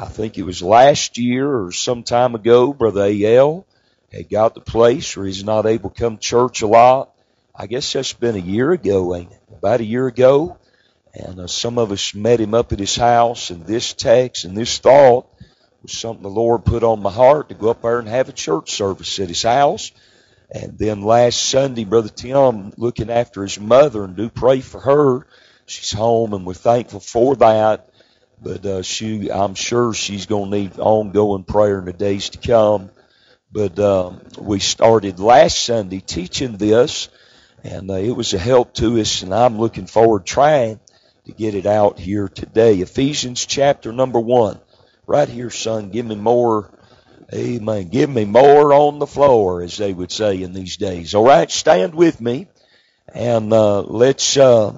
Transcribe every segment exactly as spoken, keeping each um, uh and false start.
I think it was last year or some time ago, Brother A L had got the place where he's not able to come to church a lot. I guess that's been a year ago, ain't it? About a year ago. And uh, some of us met him up at his house, and this text and this thought was something the Lord put on my heart to go up there and have a church service at his house. And then last Sunday, Brother Tim, looking after his mother, and do pray for her. She's home, and we're thankful for that. But uh, she, I'm sure she's going to need ongoing prayer in the days to come. But um, we started last Sunday teaching this, and uh, it was a help to us, and I'm looking forward to trying to get it out here today. Ephesians chapter number one. Right here, son, give me more, amen, give me more on the floor, as they would say in these days. All right, stand with me, and uh, let's, uh,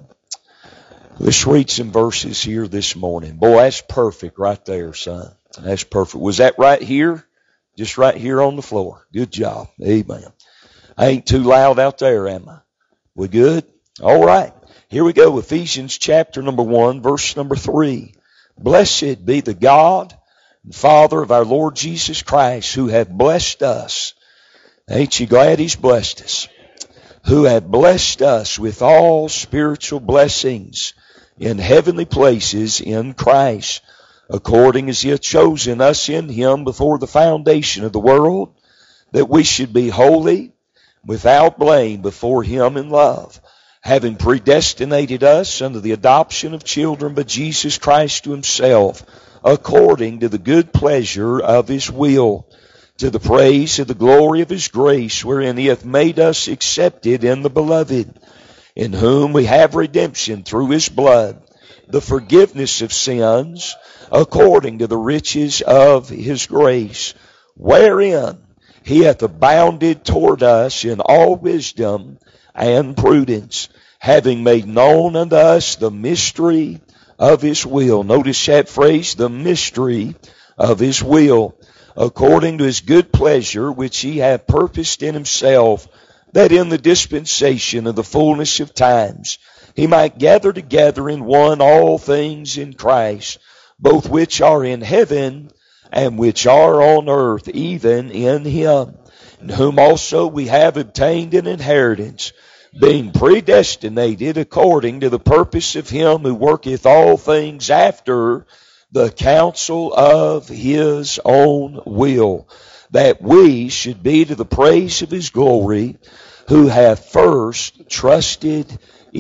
let's read some verses here this morning. Boy, that's perfect right there, son. That's perfect. Was that right here? Just right here on the floor. Good job. Amen. I ain't too loud out there, am I? We good? All right. Here we go. Ephesians chapter number one, verse number three. Blessed be the God and Father of our Lord Jesus Christ, who hath blessed us. Ain't you glad he's blessed us? Who hath blessed us with all spiritual blessings in heavenly places in Christ, according as he hath chosen us in him before the foundation of the world, that we should be holy, without blame before him in love, having predestinated us unto the adoption of children by Jesus Christ to himself, according to the good pleasure of his will, to the praise of the glory of his grace, wherein he hath made us accepted in the beloved, in whom we have redemption through his blood, the forgiveness of sins, according to the riches of his grace, wherein he hath abounded toward us in all wisdom and prudence, having made known unto us the mystery of his will. Notice that phrase, the mystery of his will, according to his good pleasure, which he hath purposed in himself, that in the dispensation of the fullness of times he might gather together in one all things in Christ, both which are in heaven and which are on earth, even in him, in whom also we have obtained an inheritance, being predestinated according to the purpose of him who worketh all things after the counsel of his own will, that we should be to the praise of his glory, who hath first trusted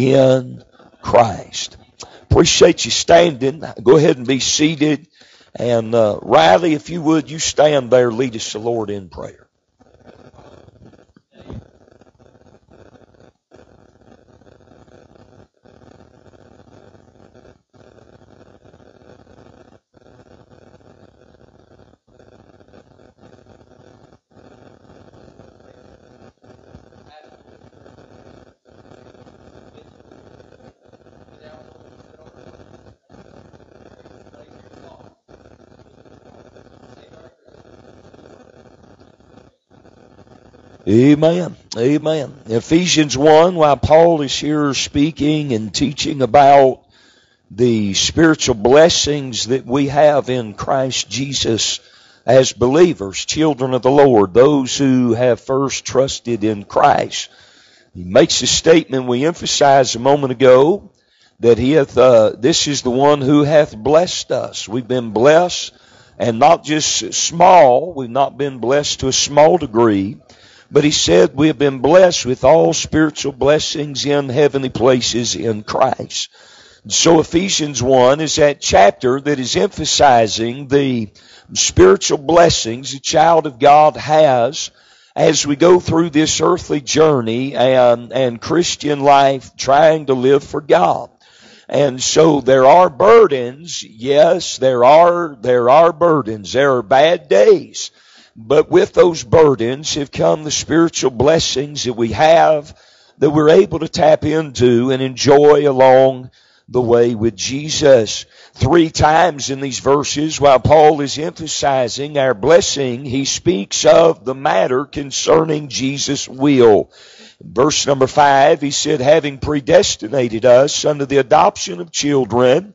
in Christ. Appreciate you standing. Go ahead and be seated. And uh, Riley, if you would, you stand there, lead us the Lord in prayer. Amen. Amen. Ephesians one, while Paul is here speaking and teaching about the spiritual blessings that we have in Christ Jesus as believers, children of the Lord, those who have first trusted in Christ, he makes a statement we emphasized a moment ago, that he hath, uh, this is the one who hath blessed us. We've been blessed, and not just small, we've not been blessed to a small degree, but he said we have been blessed with all spiritual blessings in heavenly places in Christ. So Ephesians one is that chapter that is emphasizing the spiritual blessings a child of God has as we go through this earthly journey and, and Christian life trying to live for God. And so there are burdens. Yes, there are, there are burdens. There are bad days. But with those burdens have come the spiritual blessings that we have, that we're able to tap into and enjoy along the way with Jesus. Three times in these verses, while Paul is emphasizing our blessing, he speaks of the matter concerning Jesus' will. In verse number five, he said, having predestinated us unto the adoption of children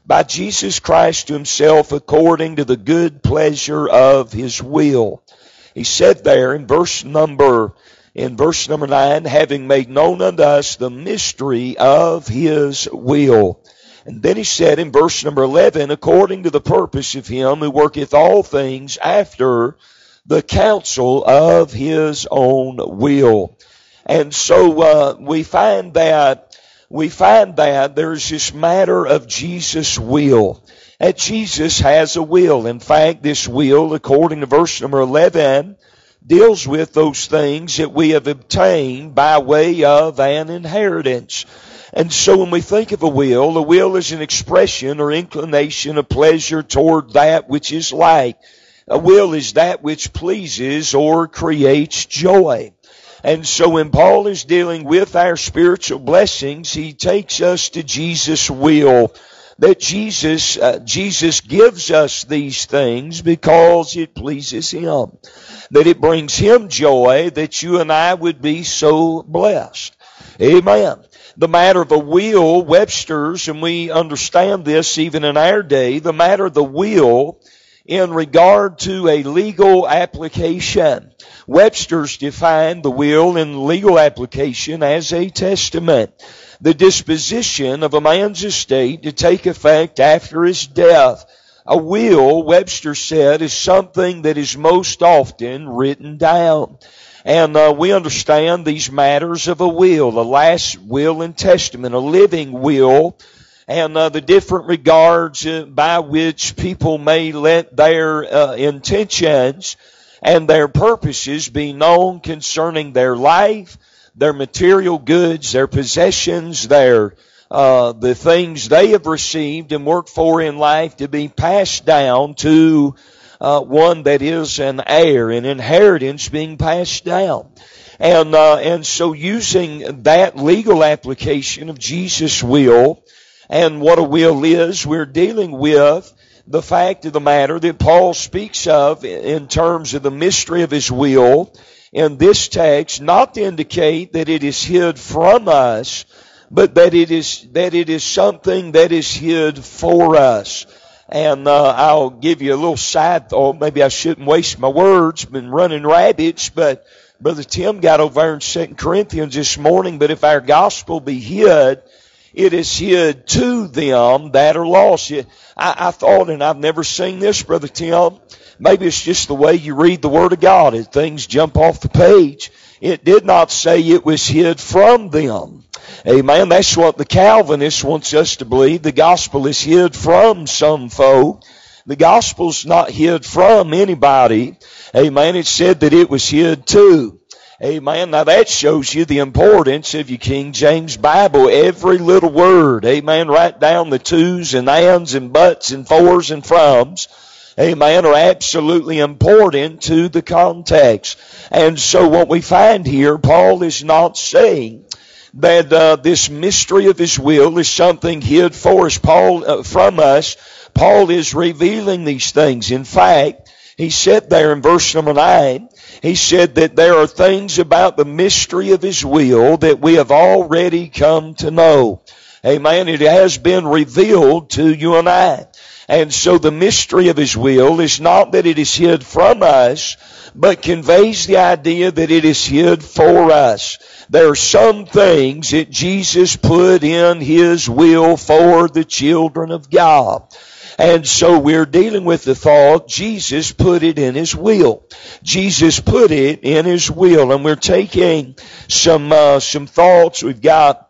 by Jesus Christ to himself according to the good pleasure of his will. He said there in verse number in verse number nine, having made known unto us the mystery of his will. And then he said in verse number eleven, according to the purpose of him who worketh all things after the counsel of his own will. And so uh, we find that we find that there's this matter of Jesus' will. That Jesus has a will. In fact, this will, according to verse number eleven, deals with those things that we have obtained by way of an inheritance. And so when we think of a will, a will is an expression or inclination of pleasure toward that which is like. A will is that which pleases or creates joy. And so when Paul is dealing with our spiritual blessings, he takes us to Jesus' will. That Jesus, uh, Jesus gives us these things because it pleases him. That it brings him joy that you and I would be so blessed. Amen. The matter of a will, Webster's, and we understand this even in our day, the matter of the will in regard to a legal application. Webster's defined the will in legal application as a testament. The disposition of a man's estate to take effect after his death. A will, Webster said, is something that is most often written down. And uh, we understand these matters of a will, a last will and testament, a living will, and uh, the different regards uh, by which people may let their uh, intentions and their purposes be known concerning their life, their material goods, their possessions, their uh, the things they have received and worked for in life to be passed down to uh, one that is an heir, an inheritance being passed down. And uh, and so using that legal application of Jesus' will and what a will is, we're dealing with the fact of the matter that Paul speaks of in terms of the mystery of his will in this text, not to indicate that it is hid from us, but that it is that it is something that is hid for us. And uh, I'll give you a little side thought. Maybe I shouldn't waste my words, been running rabbits, but Brother Tim got over there in Second Corinthians this morning, but if our gospel be hid, it is hid to them that are lost. I, I thought, and I've never seen this, Brother Tim, maybe it's just the way you read the Word of God as things jump off the page. It did not say it was hid from them. Amen. That's what the Calvinist wants us to believe. The gospel is hid from some folk. The gospel's not hid from anybody. Amen. It said that it was hid to. Amen. Now that shows you the importance of your King James Bible. Every little word. Amen. Write down the twos and ands and buts and fors and froms. Amen. Are absolutely important to the context. And so what we find here, Paul is not saying that uh, this mystery of his will is something hid for us, Paul, uh, from us. Paul is revealing these things. In fact, he said there in verse number nine, he said that there are things about the mystery of his will that we have already come to know. Amen. It has been revealed to you and I. And so the mystery of his will is not that it is hid from us, but conveys the idea that it is hid for us. There are some things that Jesus put in his will for the children of God. And so we're dealing with the thought, Jesus put it in his will. Jesus put it in his will. And we're taking some uh, some thoughts. We've got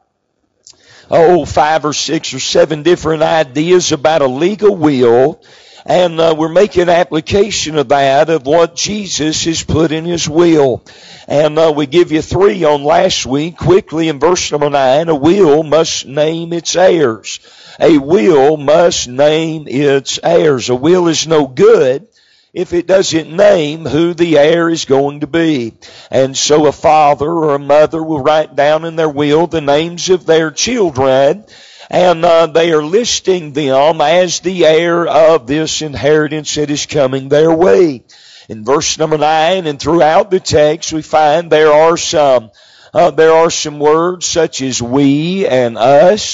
oh, five or six or seven different ideas about a legal will. And uh, we're making application of that, of what Jesus has put in his will. And uh, we give you three on last week. Quickly in verse number nine, a will must name its heirs. A will must name its heirs. A will is no good if it doesn't name who the heir is going to be. And so a father or a mother will write down in their will the names of their children, and uh, they are listing them as the heir of this inheritance that is coming their way. In verse number nine and throughout the text, we find there are some uh, there are some words such as we and us.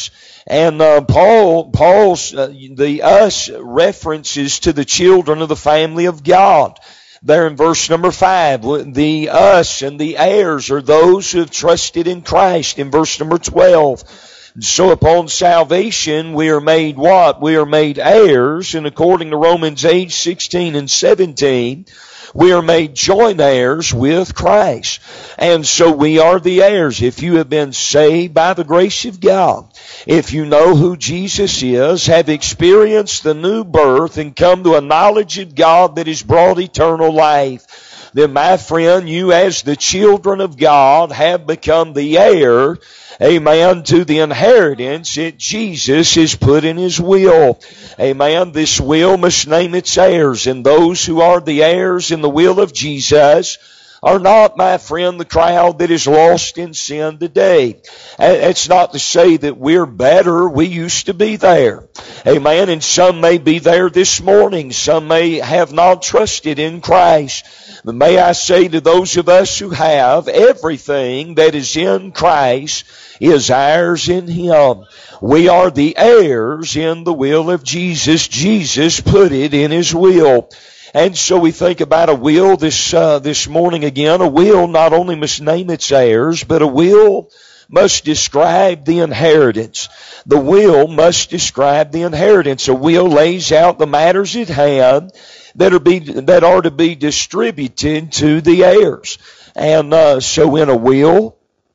And uh, Paul, Paul's uh, the us references to the children of the family of God. There in verse number five, the us and the heirs are those who have trusted in Christ. In verse number twelve, so upon salvation we are made what? We are made heirs, and according to Romans eight, sixteen and seventeen, we are made joint heirs with Christ. And so we are the heirs. If you have been saved by the grace of God, if you know who Jesus is, have experienced the new birth, and come to a knowledge of God that has brought eternal life, then my friend, you as the children of God have become the heir, amen, to the inheritance that Jesus has put in His will. Amen. This will must name its heirs, and those who are the heirs in the will of Jesus are not, my friend, the crowd that is lost in sin today. It's not to say that we're better. We used to be there. Amen. And some may be there this morning. Some may have not trusted in Christ. But may I say to those of us who have, everything that is in Christ is ours in Him. We are the heirs in the will of Jesus. Jesus put it in His will. And so we think about a will this uh, this morning again. A will not only must name its heirs, but a will must describe the inheritance. The will must describe the inheritance. A will lays out the matters at hand that are be that are to be distributed to the heirs. And uh, so in a will,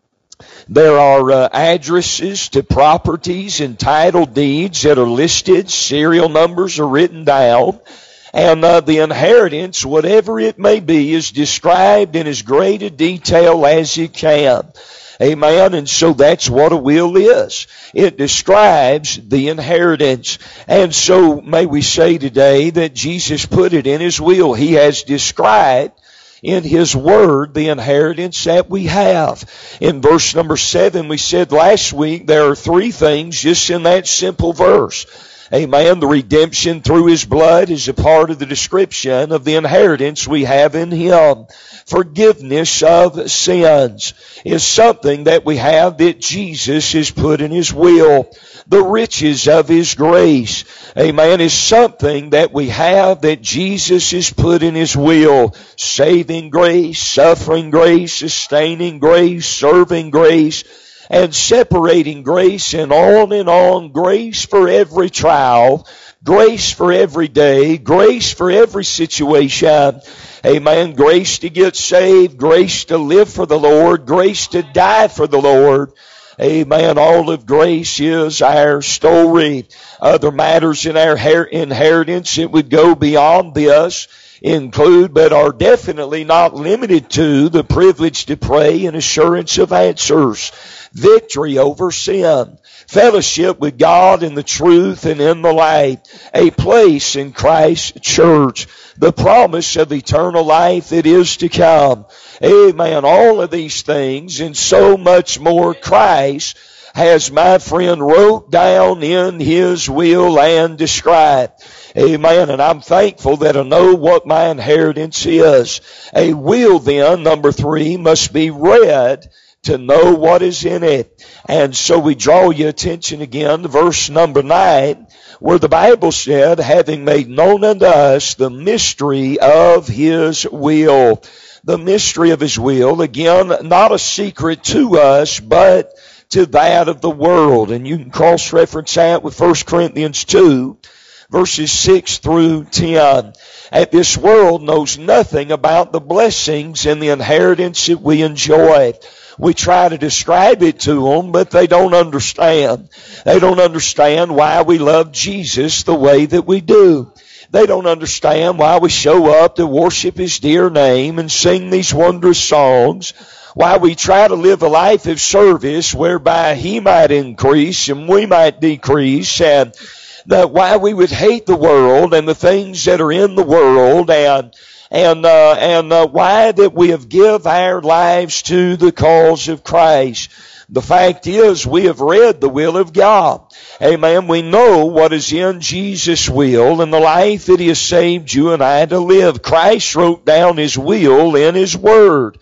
there are uh, addresses to properties and title deeds that are listed. Serial numbers are written down. And uh, the inheritance, whatever it may be, is described in as great a detail as it can. Amen. And so that's what a will is. It describes the inheritance. And so may we say today that Jesus put it in His will. He has described in His Word the inheritance that we have. In verse number seven, we said last week there are three things just in that simple verse. Amen. The redemption through His blood is a part of the description of the inheritance we have in Him. Forgiveness of sins is something that we have that Jesus has put in His will. The riches of His grace, amen, is something that we have that Jesus has put in His will. Saving grace, suffering grace, sustaining grace, serving grace, and separating grace, and on and on. Grace for every trial, grace for every day, grace for every situation. Amen. Grace to get saved, grace to live for the Lord, grace to die for the Lord. Amen. All of grace is our story. Other matters in our inheritance, it would go beyond this, include, but are definitely not limited to, the privilege to pray and assurance of answers, victory over sin, fellowship with God in the truth and in the light, a place in Christ's church, the promise of eternal life that is to come. Amen. All of these things and so much more Christ has, my friend, wrote down in His will and described. Amen. And I'm thankful that I know what my inheritance is. A will then, number three, must be read to know what is in it. And so we draw your attention again to verse number nine, where the Bible said, having made known unto us the mystery of His will. The mystery of His will, again, not a secret to us, but to that of the world. And you can cross-reference that with First Corinthians two, verses six through ten. And this world knows nothing about the blessings and the inheritance that we enjoy. We try to describe it to them, but they don't understand. They don't understand why we love Jesus the way that we do. They don't understand why we show up to worship His dear name and sing these wondrous songs, why we try to live a life of service whereby He might increase and we might decrease, and that why we would hate the world and the things that are in the world, and and uh, and uh, why that we have give our lives to the cause of Christ. The fact is, we have read the will of God. Amen. We know what is in Jesus' will and the life that He has saved you and I to live. Christ wrote down His will in His Word.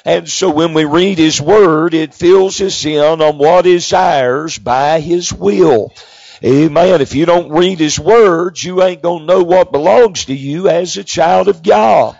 And so when we read His Word, it fills us in on what is ours by His will. Amen. If you don't read His Word, you ain't going to know what belongs to you as a child of God.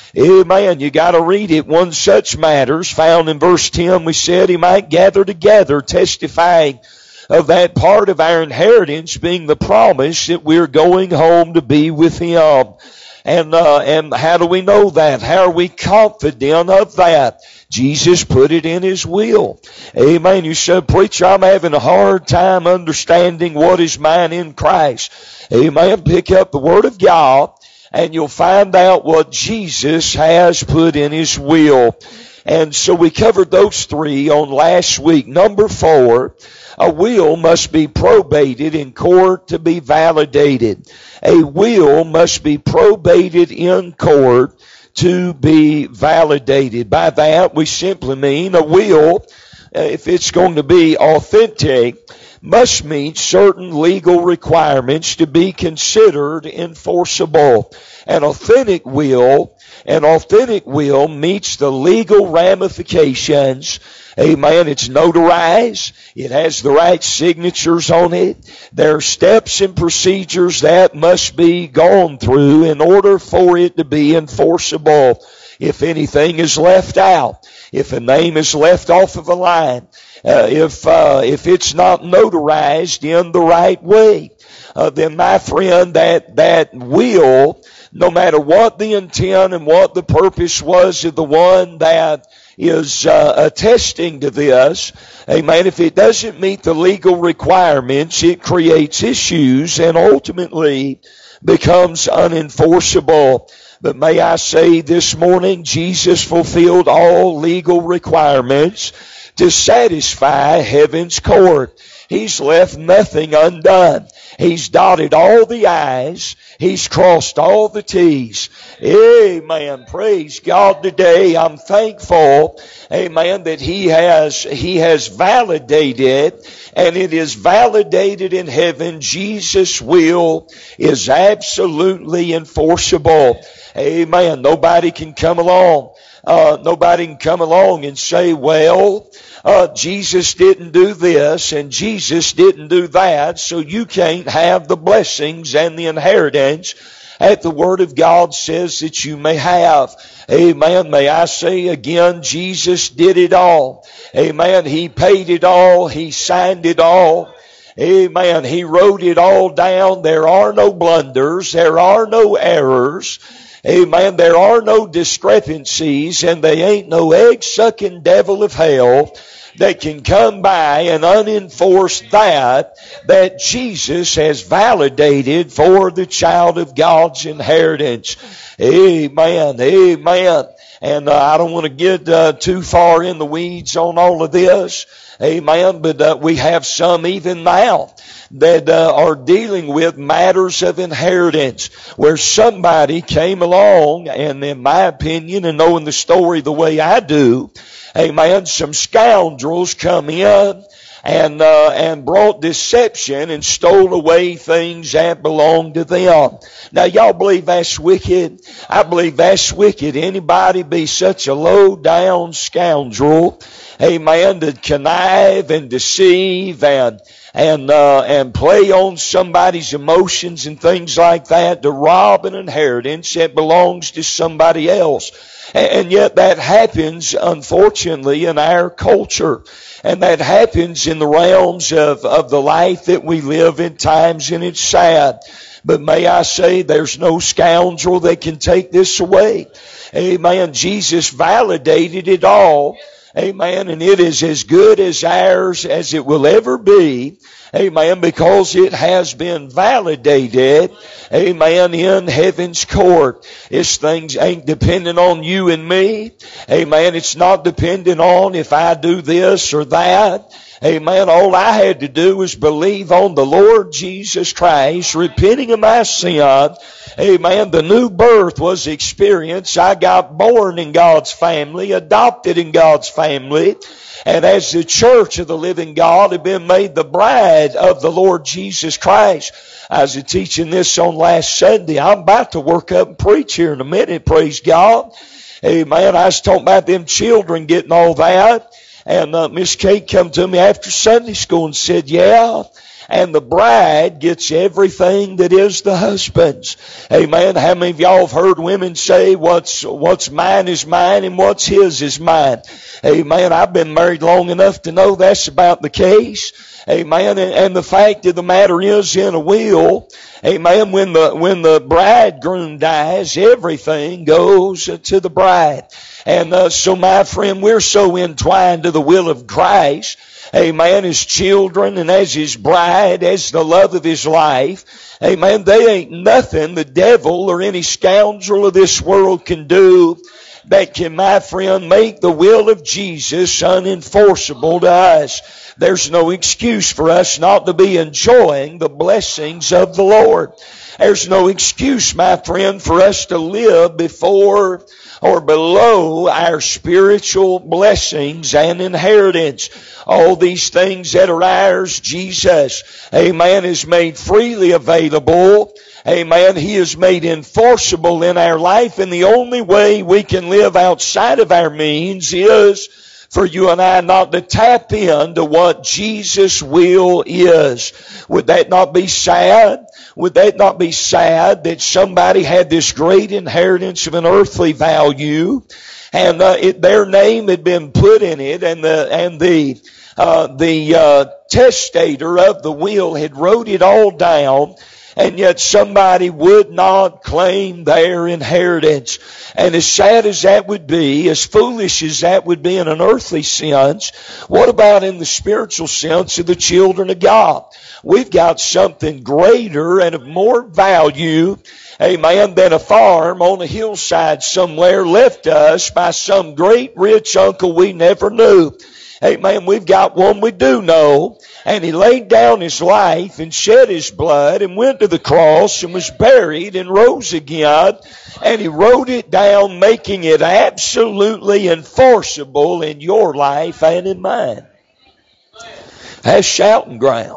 Amen. You got to read it. One such matters found in verse ten, we said He might gather together, testifying of that part of our inheritance being the promise that we're going home to be with Him. And uh, and how do we know that? How are we confident of that? Jesus put it in His will. Amen. You said, preacher, I'm having a hard time understanding what is mine in Christ. Amen. Pick up the Word of God and you'll find out what Jesus has put in His will. And so we covered those three on last week. Number four, a will must be probated in court to be validated. A will must be probated in court to be validated. By that, we simply mean a will, if it's going to be authentic, must meet certain legal requirements to be considered enforceable. An authentic will, an authentic will meets the legal ramifications. Amen. It's notarized. It has the right signatures on it. There are steps and procedures that must be gone through in order for it to be enforceable. If anything is left out, if a name is left off of a line, uh, if uh, if it's not notarized in the right way, uh, then my friend, that that will, no matter what the intent and what the purpose was of the one that is uh, attesting to this, amen, if it doesn't meet the legal requirements, it creates issues and ultimately becomes unenforceable. But may I say this morning, Jesus fulfilled all legal requirements to satisfy heaven's court. He's left nothing undone. He's dotted all the I's. He's crossed all the T's. Amen. Praise God today. I'm thankful, amen, that He has, He has validated, and it is validated in heaven. Jesus' will is absolutely enforceable. Amen. Nobody can come along. Uh, nobody can come along and say, well, uh, Jesus didn't do this and Jesus didn't do that, so you can't have the blessings and the inheritance that the Word of God says that you may have. Amen. May I say again, Jesus did it all. Amen. He paid it all. He signed it all. Amen. He wrote it all down. There are no blunders. There are no errors. Amen. There are no discrepancies, and they ain't no egg-sucking devil of hell that can come by and unenforce that that Jesus has validated for the child of God's inheritance. Amen. Amen. And uh, I don't want to get uh, too far in the weeds on all of this. Amen. But uh, we have some even now that uh, are dealing with matters of inheritance, where somebody came along, and in my opinion, and knowing the story the way I do, amen, some scoundrels come in and uh, and brought deception and stole away things that belonged to them. Now, y'all believe that's wicked? I believe that's wicked. Anybody be such a low-down scoundrel, amen, to connive and deceive and and uh, and play on somebody's emotions and things like that to rob an inheritance that belongs to somebody else. And yet that happens, unfortunately, in our culture. And that happens in the realms of, of the life that we live in times, and it's sad. But may I say, there's no scoundrel that can take this away. Amen. Jesus validated it all. Amen. And it is as good as ours as it will ever be. Amen. Because it has been validated. Amen. In heaven's court. This thing ain't dependent on you and me. Amen. It's not dependent on if I do this or that. Amen. All I had to do was believe on the Lord Jesus Christ, repenting of my sin. Amen. The new birth was experienced. I got born in God's family, adopted in God's family. And as the church of the living God had been made the bride of the Lord Jesus Christ. I was teaching this on last Sunday. I'm about to work up and preach here in a minute, praise God. Amen. I was talking about them children getting all that. And uh, Miss Kate come to me after Sunday school and said, yeah, and the bride gets everything that is the husband's. Amen. How many of y'all have heard women say, what's what's mine is mine and what's his is mine? Amen. I've been married long enough to know that's about the case. Amen. And, and the fact of the matter is, in a will, amen, when the when the bridegroom dies, everything goes to the bride. And uh, so, my friend, we're so entwined to the will of Christ, amen, as children and as his bride, as the love of his life. Amen. They ain't nothing the devil or any scoundrel of this world can do that can, my friend, make the will of Jesus unenforceable to us. There's no excuse for us not to be enjoying the blessings of the Lord. There's no excuse, my friend, for us to live before or below our spiritual blessings and inheritance. All these things that are ours, Jesus, amen, is made freely available. Amen. He is made enforceable in our life, and the only way we can live outside of our means is for you and I not to tap into what Jesus' will is. Would that not be sad? Would that not be sad that somebody had this great inheritance of an earthly value, and uh, it, their name had been put in it, and the and the uh, the uh, testator of the will had wrote it all down, and yet somebody would not claim their inheritance. And as sad as that would be, as foolish as that would be in an earthly sense, what about in the spiritual sense of the children of God? We've got something greater and of more value, amen, than a farm on a hillside somewhere left to us by some great rich uncle we never knew. Amen. We've got one we do know, and he laid down his life and shed his blood and went to the cross and was buried and rose again, and he wrote it down, making it absolutely enforceable in your life and in mine. That's shouting ground.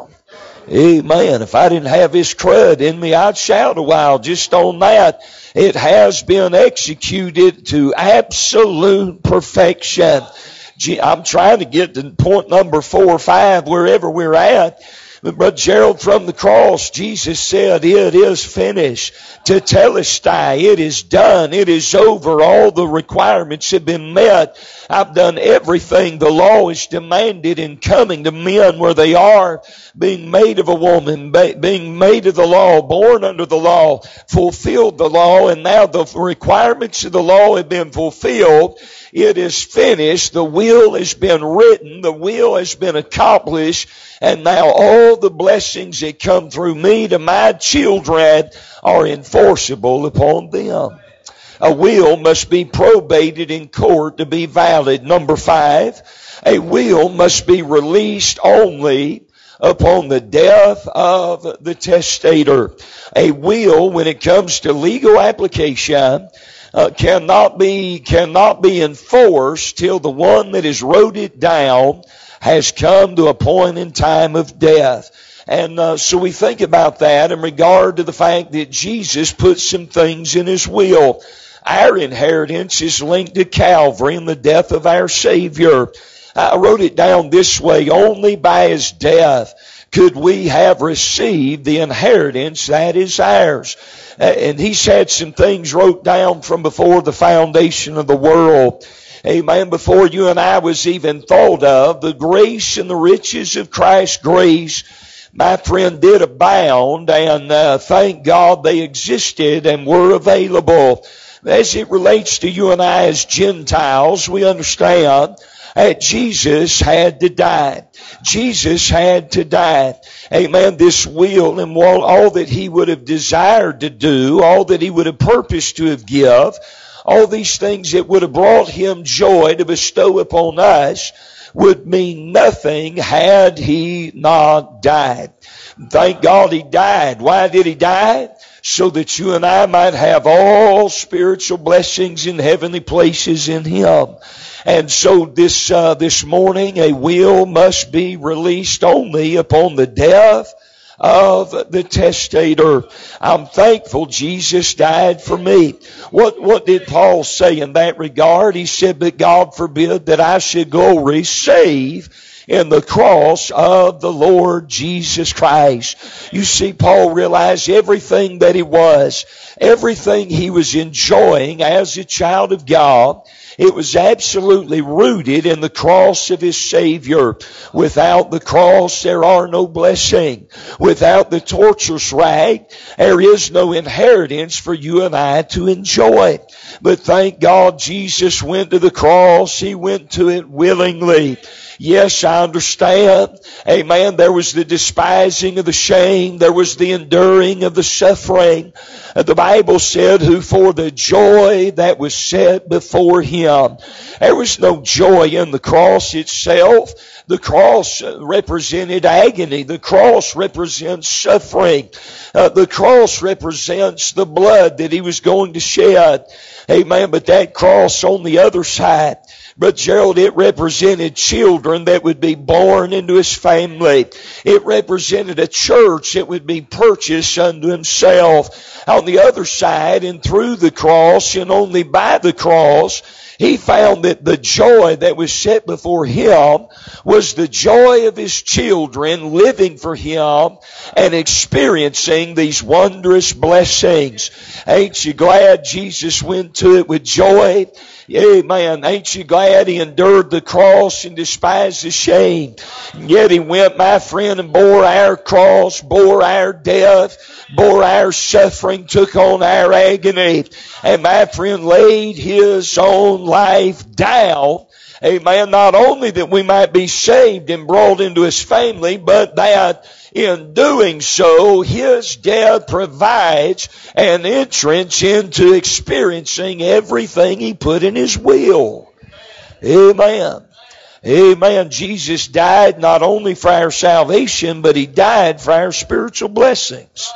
Amen. If I didn't have this crud in me, I'd shout a while just on that. It has been executed to absolute perfection. I'm trying to get to point number four or five wherever we're at. But Brother Gerald, from the cross, Jesus said, it is finished. Tetelestai, it is done. It is over. All the requirements have been met. I've done everything the law is demanded in coming to men where they are, being made of a woman, being made of the law, born under the law, fulfilled the law, and now the requirements of the law have been fulfilled. It is finished. The will has been written. The will has been accomplished. And now all the blessings that come through me to my children are enforceable upon them. A will must be probated in court to be valid. Number five, a will must be released only upon the death of the testator. A will, when it comes to legal application, Uh, cannot be cannot be enforced till the one that has wrote it down has come to a point in time of death. And uh, so we think about that in regard to the fact that Jesus put some things in his will. Our inheritance is linked to Calvary and the death of our Savior. I wrote it down this way: only by his death could we have received the inheritance that is ours. And he's had some things wrote down from before the foundation of the world. Amen. Before you and I was even thought of, the grace and the riches of Christ's grace, my friend, did abound, and uh, thank God they existed and were available. As it relates to you and I as Gentiles, we understand that Jesus had to die. Jesus had to die. Amen. This will and all that he would have desired to do, all that he would have purposed to have give, all these things that would have brought him joy to bestow upon us would mean nothing had he not died. Thank God he died. Why did he die? So that you and I might have all spiritual blessings in heavenly places in him. And so this uh, this morning, a will must be released only upon the death of the testator. I'm thankful Jesus died for me. What, what did Paul say in that regard? He said, but God forbid that I should glory save in the cross of the Lord Jesus Christ. You see, Paul realized everything that he was, everything he was enjoying as a child of God, it was absolutely rooted in the cross of his Savior. Without the cross, there are no blessing. Without the torturous rack, there is no inheritance for you and I to enjoy. But thank God Jesus went to the cross. He went to it willingly. Yes, I understand. Amen. There was the despising of the shame. There was the enduring of the suffering. The Bible said, who for the joy that was set before him. There was no joy in the cross itself. The cross represented agony. The cross represents suffering. Uh, the cross represents the blood that he was going to shed. Amen. But that cross on the other side, Brother Gerald, it represented children that would be born into his family. It represented a church that would be purchased unto himself. On the other side, and through the cross, and only by the cross, he found that the joy that was set before him was the joy of his children living for him and experiencing these wondrous blessings. Ain't you glad Jesus went to it with joy? Amen. Ain't you glad he endured the cross and despised the shame? And yet he went, my friend, and bore our cross, bore our death, bore our suffering, took on our agony. And my friend laid his own life down. Amen. Not only that we might be saved and brought into his family, but that in doing so, his death provides an entrance into experiencing everything he put in his will. Amen. Amen. Jesus died not only for our salvation, but he died for our spiritual blessings.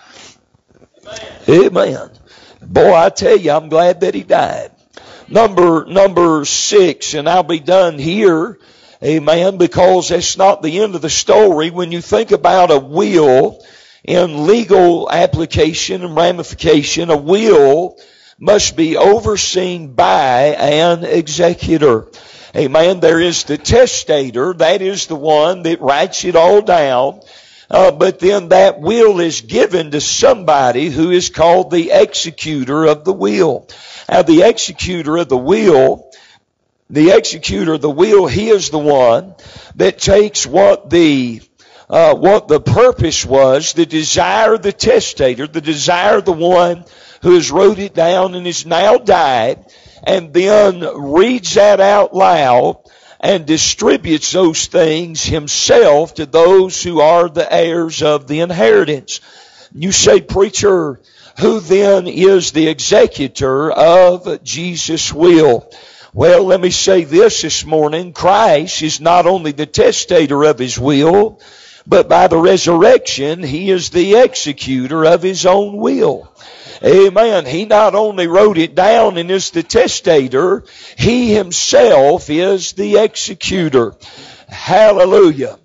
Amen. Boy, I tell you, I'm glad that he died. Number, number six, and I'll be done here. Amen. Because that's not the end of the story. When you think about a will in legal application and ramification, a will must be overseen by an executor. Amen. There is the testator. That is the one that writes it all down. Uh, but then that will is given to somebody who is called the executor of the will. Now, the executor of the will The executor of the will, he is the one that takes what the uh, what the purpose was, the desire of the testator, the desire of the one who has wrote it down and is now died, and then reads that out loud and distributes those things himself to those who are the heirs of the inheritance. You say, preacher, who then is the executor of Jesus' will? Well, let me say this this morning. Christ is not only the testator of his will, but by the resurrection, he is the executor of his own will. Amen. He not only wrote it down and is the testator, he himself is the executor. Hallelujah.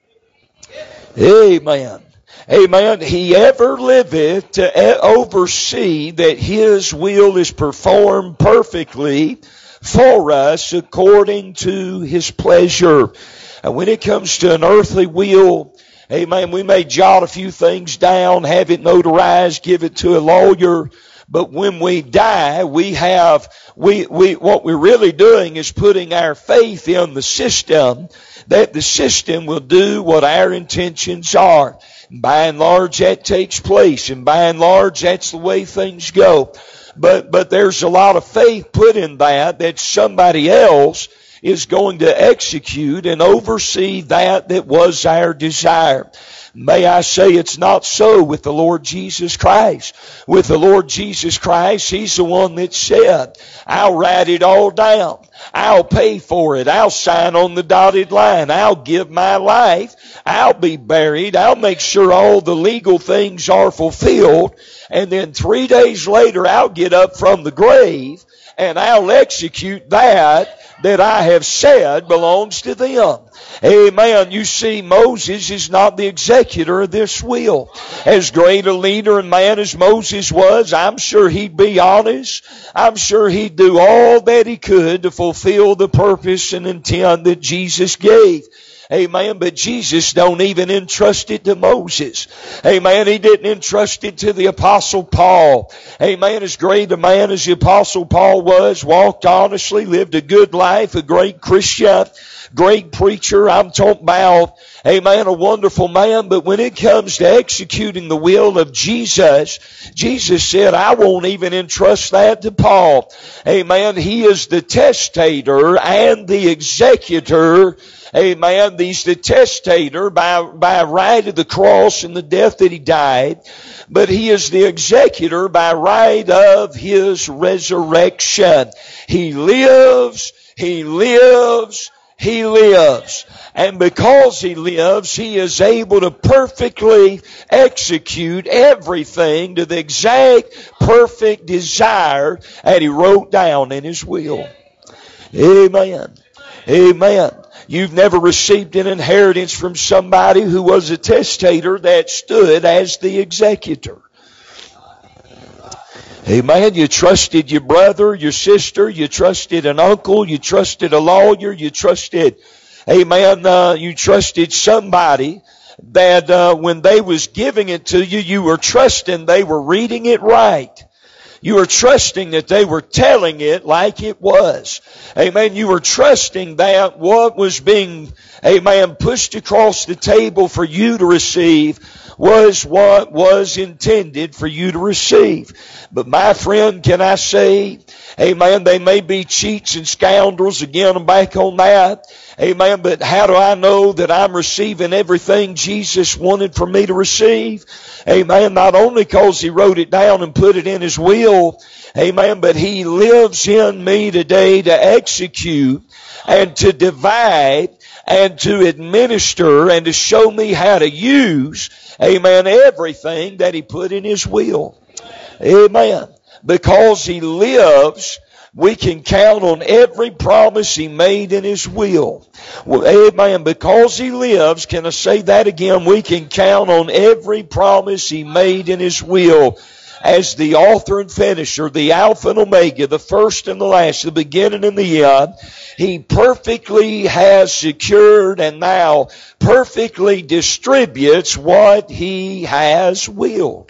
Amen. Amen. He ever liveth to oversee that his will is performed perfectly for us according to his pleasure. And when it comes to an earthly will, amen, we may jot a few things down, have it notarized, give it to a lawyer, but when we die, we have, we, we, what we're really doing is putting our faith in the system, that the system will do what our intentions are. And by and large, that takes place, and by and large, that's the way things go. But, but there's a lot of faith put in that, that somebody else is going to execute and oversee that that was our desire. May I say it's not so with the Lord Jesus Christ. With the Lord Jesus Christ, he's the one that said, I'll write it all down. I'll pay for it. I'll sign on the dotted line. I'll give my life. I'll be buried. I'll make sure all the legal things are fulfilled. And then three days later, I'll get up from the grave and I'll execute that that I have said belongs to them. Amen. You see, Moses is not the executor of this will. As great a leader and man as Moses was, I'm sure he'd be honest. I'm sure he'd do all that he could to fulfill the purpose and intent that Jesus gave. Amen. But Jesus don't even entrust it to Moses. Amen. He didn't entrust it to the Apostle Paul. Amen. As great a man as the Apostle Paul was, walked honestly, lived a good life, a great Christian, great preacher. I'm talking about, amen, a wonderful man. But when it comes to executing the will of Jesus, Jesus said, I won't even entrust that to Paul. Amen. He is the testator and the executor. Amen. He's the testator by, by right of the cross and the death that he died. But he is the executor by right of his resurrection. He lives, he lives, he lives. And because he lives, he is able to perfectly execute everything to the exact perfect desire that he wrote down in his will. Amen. Amen. You've never received an inheritance from somebody who was a testator that stood as the executor. Amen. You trusted your brother, your sister, you trusted an uncle, you trusted a lawyer, you trusted, amen, uh, you trusted somebody that uh, when they was giving it to you, you were trusting they were reading it right. You were trusting that they were telling it like it was. Amen. You were trusting that what was being, amen, pushed across the table for you to receive was what was intended for you to receive. But my friend, can I say, amen, they may be cheats and scoundrels. Again, I'm back on that. Amen. But how do I know that I'm receiving everything Jesus wanted for me to receive? Amen. Not only because he wrote it down and put it in his will, amen, but he lives in me today to execute and to divide and to administer and to show me how to use, amen, everything that he put in his will. Amen. Because he lives, we can count on every promise he made in his will. Well, amen. Because he lives, can I say that again? We can count on every promise he made in his will. As the author and finisher, the Alpha and Omega, the first and the last, the beginning and the end, he perfectly has secured and now perfectly distributes what he has willed.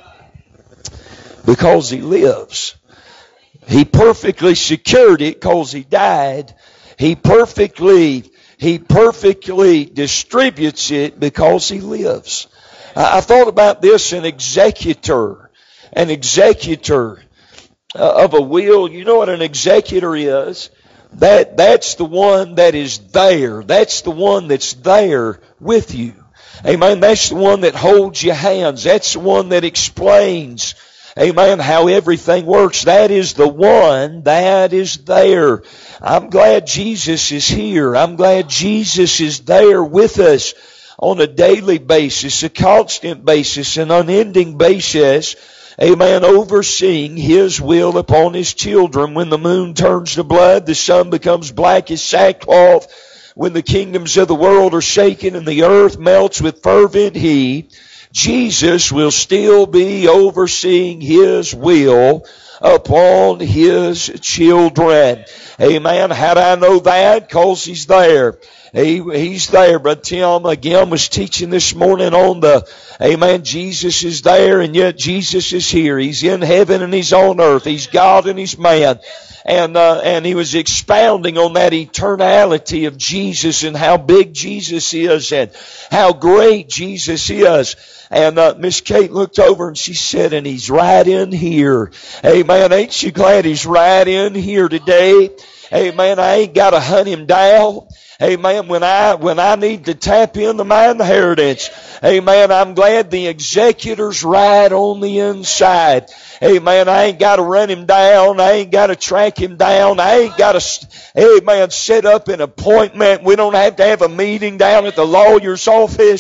Because he lives. He perfectly secured it because he died. He perfectly, he perfectly distributes it because he lives. I, I thought about this, an executor. An executor uh, of a will. You know what an executor is? That, that's the one that is there. That's the one that's there with you. Amen. That's the one that holds your hands. That's the one that explains, amen, how everything works. That is the one that is there. I'm glad Jesus is here. I'm glad Jesus is there with us on a daily basis, a constant basis, an unending basis. Amen, overseeing his will upon his children. When the moon turns to blood, the sun becomes black as sackcloth. When the kingdoms of the world are shaken and the earth melts with fervent heat, Jesus will still be overseeing his will upon his children. Amen. How do I know that? Because he's there. He, he's there. Brother Tim again was teaching this morning on the, amen, Jesus is there and yet Jesus is here. He's in heaven and he's on earth. He's God and he's man. And, uh, and he was expounding on that eternality of Jesus and how big Jesus is and how great Jesus is. And uh, Miss Kate looked over and she said, and he's right in here. Amen. Ain't you glad he's right in here today? Amen. I ain't got to hunt him down. Amen. When I, when I need to tap into my inheritance. Amen. I'm glad the executor's right on the inside. Amen. I ain't got to run him down. I ain't got to track him down. I ain't got to, amen, set up an appointment. We don't have to have a meeting down at the lawyer's office.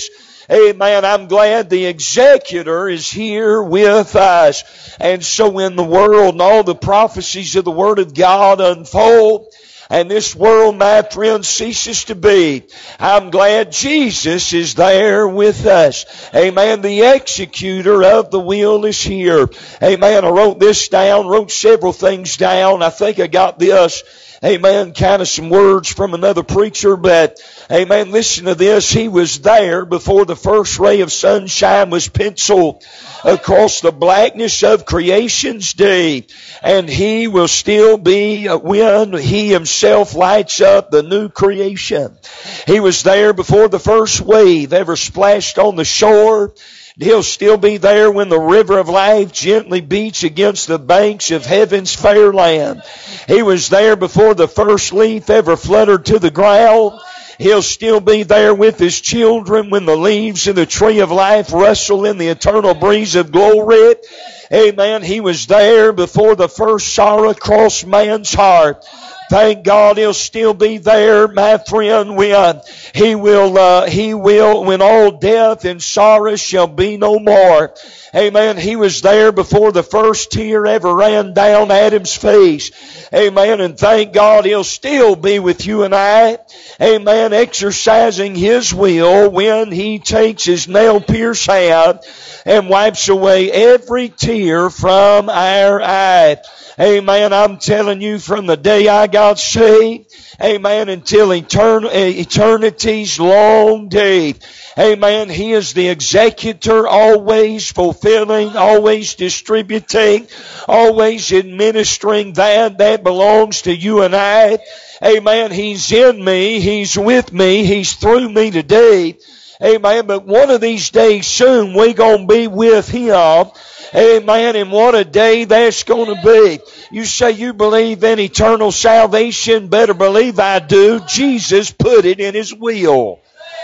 Amen. I'm glad the executor is here with us. And so when the world and all the prophecies of the Word of God unfold, and this world, my friend, ceases to be, I'm glad Jesus is there with us. Amen. The executor of the will is here. Amen. I wrote this down, wrote several things down. I think I got this. Amen. Kind of some words from another preacher, but amen. Listen to this. He was there before the first ray of sunshine was penciled across the blackness of creation's day. And He will still be when He Himself lights up the new creation. He was there before the first wave ever splashed on the shore. He'll still be there when the river of life gently beats against the banks of heaven's fair land. He was there before the first leaf ever fluttered to the ground. He'll still be there with His children when the leaves of the tree of life rustle in the eternal breeze of glory. Amen. He was there before the first sorrow crossed man's heart. Thank God He'll still be there, my friend, when He will, uh, He will, when all death and sorrow shall be no more. Amen. He was there before the first tear ever ran down Adam's face. Amen. And thank God He'll still be with you and I. Amen. Exercising His will when He takes His nail-pierced hand and wipes away every tear from our eye. Amen. I'm telling you, from the day I got saved, amen, until etern- eternity's long day, amen, He is the executor, always fulfilling, always distributing, always administering that that belongs to you and I. Amen. He's in me. He's with me. He's through me today. Amen. But one of these days soon we're going to be with Him. Amen. And what a day that's going to be. You say you believe in eternal salvation. Better believe I do. Jesus put it in His will.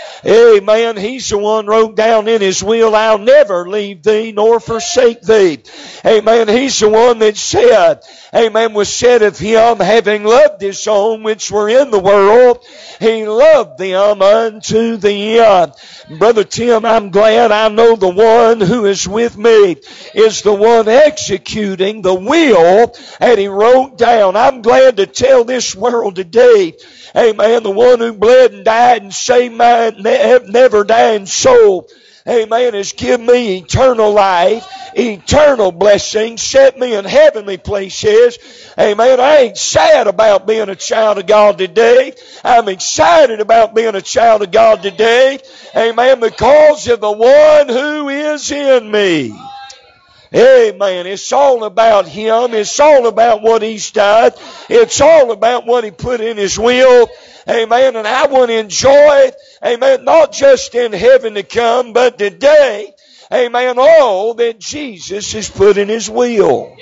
Amen. He's the one wrote down in His will, I'll never leave thee nor forsake thee. Amen. He's the one that said, amen, was said of Him, having loved His own which were in the world, He loved them unto the end. Brother Tim, I'm glad I know the one who is with me is the one executing the will that He wrote down. I'm glad to tell this world today, amen, the one who bled and died and saved my never dying soul, amen, has given me eternal life, eternal blessings, set me in heavenly places. Amen. I ain't sad about being a child of God today. I'm excited about being a child of God today. Amen. Because of the one who is in me. Amen. It's all about Him. It's all about what He's done. It's all about what He put in His will. Amen. And I want to enjoy it. Amen. Not just in heaven to come, but today. Amen. All that Jesus has put in His will.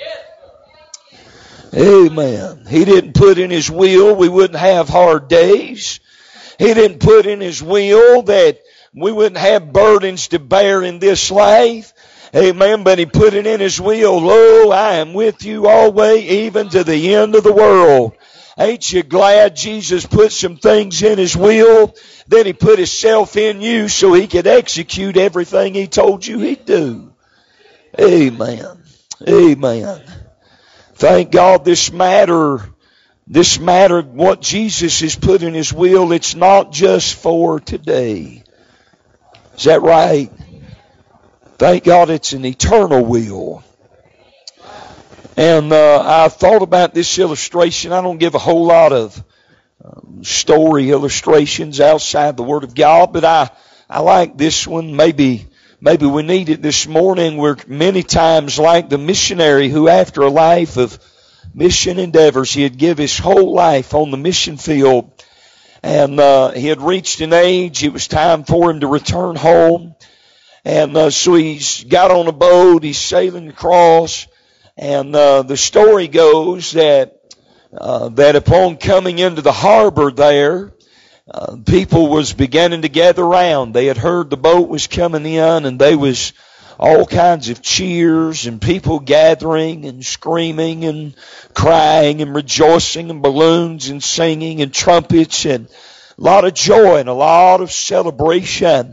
Amen. He didn't put in His will we wouldn't have hard days. He didn't put in His will that we wouldn't have burdens to bear in this life. Amen. But He put it in His will. Lo, I am with you always, even to the end of the world. Ain't you glad Jesus put some things in His will? Then He put Himself in you so He could execute everything He told you He'd do. Amen. Amen. Thank God this matter, this matter, what Jesus has put in His will, it's not just for today. Is that right? Thank God it's an eternal will. And uh, I thought about this illustration. I don't give a whole lot of um, story illustrations outside the Word of God, but I, I like this one. Maybe maybe we need it this morning. We're many times like the missionary who, after a life of mission endeavors, he had give his whole life on the mission field. And uh, he had reached an age, it was time for him to return home. And uh, so he's got on a boat, he's sailing across. And uh, the story goes that uh, that upon coming into the harbor there, uh, people was beginning to gather around. They had heard the boat was coming in, and there was all kinds of cheers and people gathering and screaming and crying and rejoicing and balloons and singing and trumpets and a lot of joy and a lot of celebration.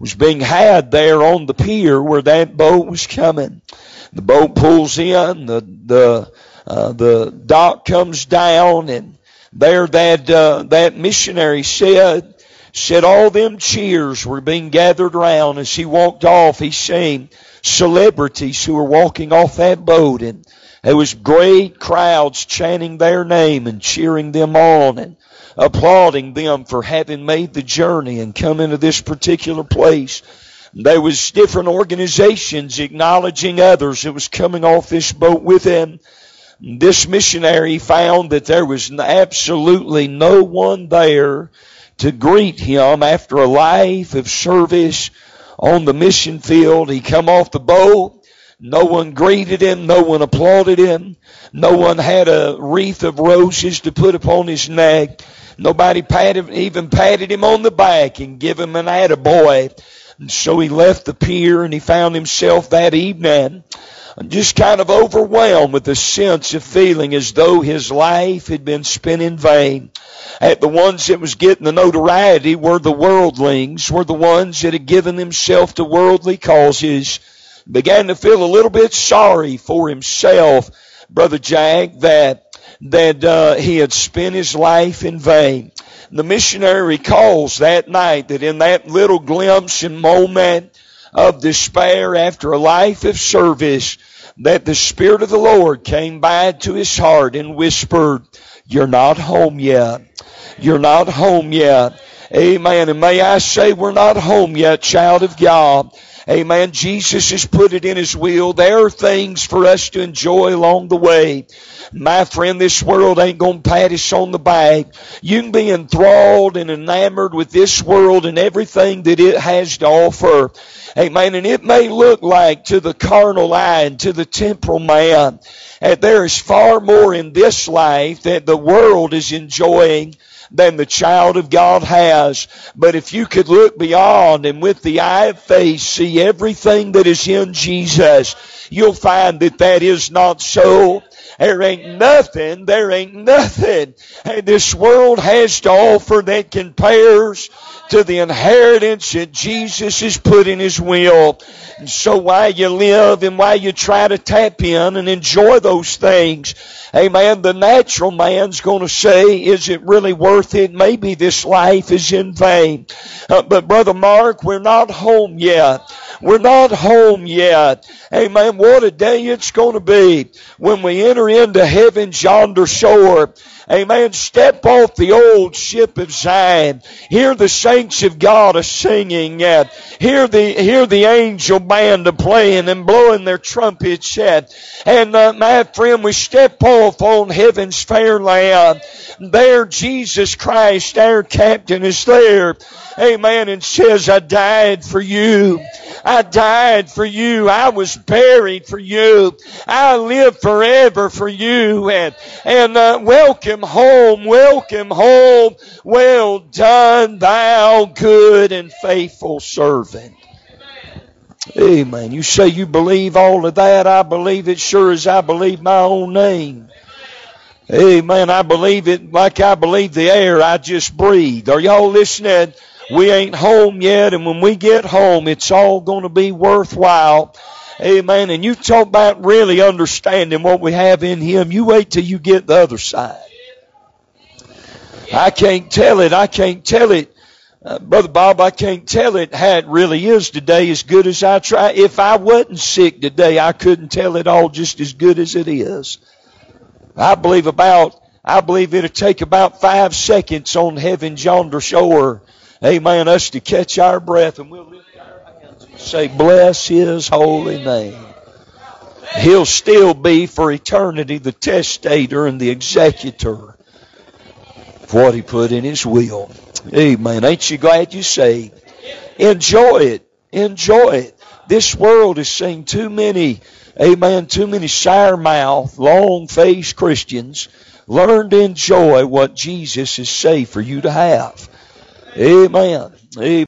was being had there on the pier where that boat was coming. The boat pulls in, the the uh, the dock comes down, and there that uh, that missionary said said all them cheers were being gathered around as he walked off. He seen celebrities who were walking off that boat, and there was great crowds chanting their name and cheering them on and applauding them for having made the journey and come into this particular place. There was different organizations acknowledging others that was coming off this boat with him. This missionary found that there was absolutely no one there to greet him after a life of service on the mission field. He come off the boat. No one greeted him. No one applauded him. No one had a wreath of roses to put upon his neck. Nobody patted, even patted him on the back and give him an attaboy. And so he left the pier, and he found himself that evening just kind of overwhelmed with a sense of feeling as though his life had been spent in vain. At the ones that was getting the notoriety were the worldlings, were the ones that had given themselves to worldly causes. Began to feel a little bit sorry for himself, Brother Jack, that that uh, he had spent his life in vain. The missionary recalls that night that in that little glimpse and moment of despair after a life of service, that the Spirit of the Lord came by to his heart and whispered, "You're not home yet. You're not home yet." Amen. And may I say, we're not home yet, child of God. Amen. Jesus has put it in his will. There are things for us to enjoy along the way. My friend, this world ain't going to pat us on the back. You can be enthralled and enamored with this world and everything that it has to offer. Amen. And it may look like to the carnal eye and to the temporal man that there is far more in this life that the world is enjoying than the child of God has. But if you could look beyond and with the eye of faith see everything that is in Jesus, you'll find that that is not so. There ain't nothing, there ain't nothing this world has to offer that compares to the inheritance that Jesus has put in his will. And so while you live and while you try to tap in and enjoy those things, amen, the natural man's going to say, is it really worth it? Maybe this life is in vain. Uh, but Brother Mark, we're not home yet. We're not home yet. Amen. What a day it's going to be when we enter into heaven's yonder shore. Amen. Step off the old ship of Zion. Hear the saints of God a singing. Uh, hear the hear the angel band a playing and blowing their trumpets. Uh, and uh, my friend, we step off on heaven's fair land. There Jesus Christ, our captain, is there. Amen. And says, I died for you. I died for you. I was buried for you. I live forever for you. And, and uh, welcome home. Welcome home. Well done, thou good and faithful servant. Amen. You say you believe all of that. I believe it sure as I believe my own name. Amen. I believe it like I believe the air I just breathe. Are y'all listening? We ain't home yet, and when we get home, it's all going to be worthwhile. Amen. And you talk about really understanding what we have in Him. You wait till you get the other side. I can't tell it. I can't tell it. Uh, Brother Bob, I can't tell it how it really is today as good as I try. If I wasn't sick today, I couldn't tell it all just as good as it is. I believe about, I believe it'll take about five seconds on heaven's yonder shore. Amen. Us to catch our breath, and we'll lift our hands and say, bless His holy name. He'll still be for eternity the testator and the executor of what He put in His will. Amen. Ain't you glad you saved? Enjoy it. Enjoy it. This world has seen too many, amen, too many sour-mouthed, long-faced Christians. Learn to enjoy what Jesus has saved for you to have. Amen. Amen.